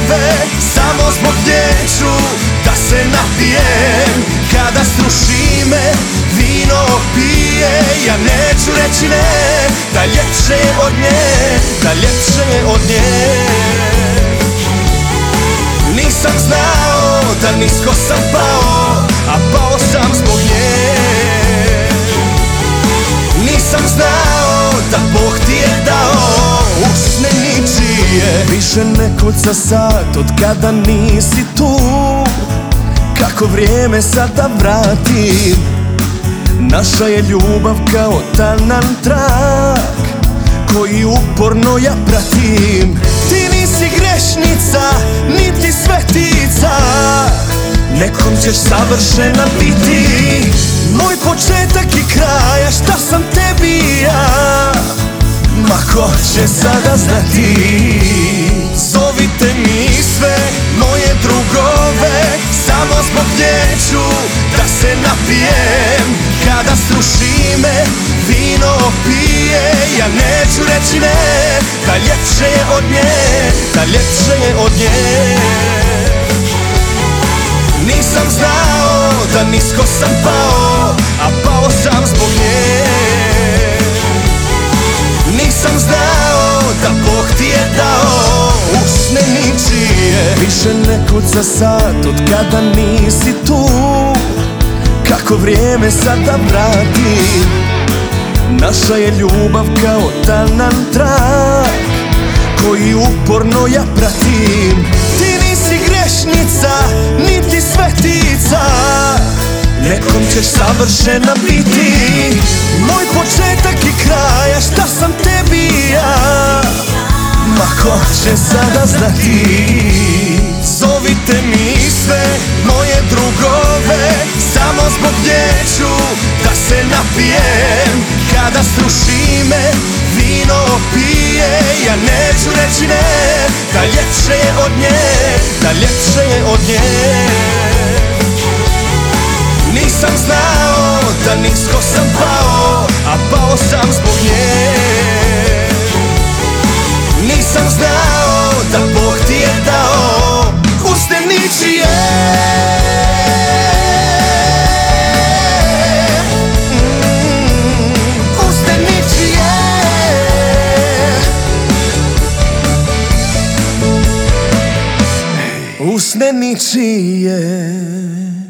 drugove, samo zbog nje ću da se napijem. Kada sruši me, vino pije, ja neću reći ne, da ljepše je od nje, da ljepše je od nje. Nisam znao da nisko sam pao, a pao sam zbog nje. Nisam znao da Bog ti je dao usne ničije. Više ne kuca sat od kada nisi tu, kako vrijeme sad da vratim. Naša je ljubav kao tanan trak koji uporno ja pratim. Ti nisi grešnica, niti svetica, nekom ćeš savršena biti. Moj početak i kraj, a šta sam tebi ja, ma ko će sada znati. Zovite mi sve moje drugove, samo zbog nje ću da se napijem. Kada sruši me, vino pije, ja neću reći ne, da ljepše je od nje, da ljepše je od nje. Nisam znao da nisko sam pao, a pao sam zbog nje. Nisam znao da Bog ti je dao usne ničije. Više ne kuca sat od kada nisi tu, kako vrijeme sad da vratim. Naša je ljubav kao tanan trak koji uporno ja pratim. Ti nisi grešnica, niti svetica, nekom ćeš savršena biti. Moj početak i kraj, a šta sam tebi ja, ma ko će sada znati. Zovite mi sve moje drugove, samo zbog nje ću da se napijem. Kada sruši me, vino pije, ja neću reći ne, da ljepše je od nje, da ljepše je od nje. Nisam znao da nisko sam pao, a pao sam zbog nje. Nisam znao da Bog ti je dao usne ničije. Usne ničije. Usne ničije.